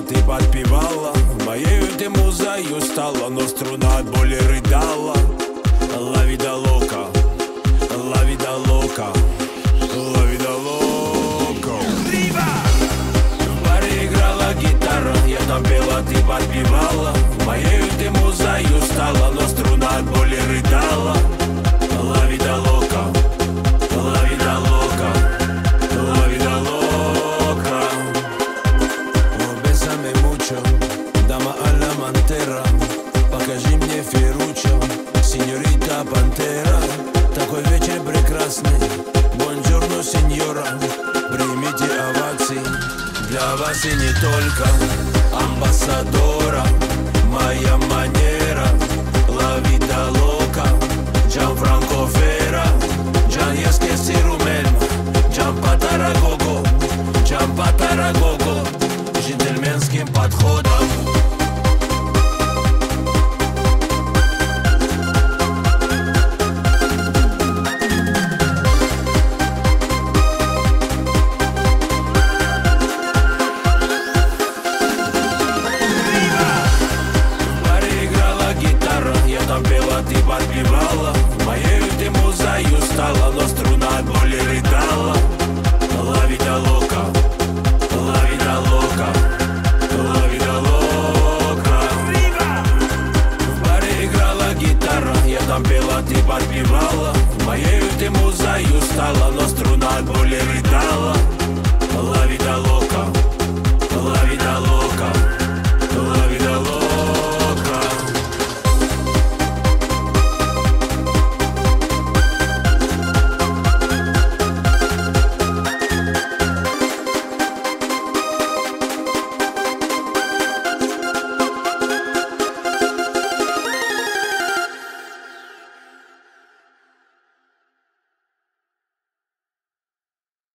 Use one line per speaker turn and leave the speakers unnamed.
ты подпевала, моею ты музою стала, но струна от боли рыдала. Ла вида лока, ла вида лока, ла вида лока. В баре играла гитара, я там пела, ты подпевала, моею ты музою стала, но струна от боли рыдала. Ла вида лока, ла вида лока, ла вида лока. Bésame mucho, dama a la mantera, покажи мне Ферруччо, сеньорита Пантера. Такой вечер прекрасный, бонжорно, сеньора, примите овации для вас и не только. Амбассадора, моя манера, ла вида лока.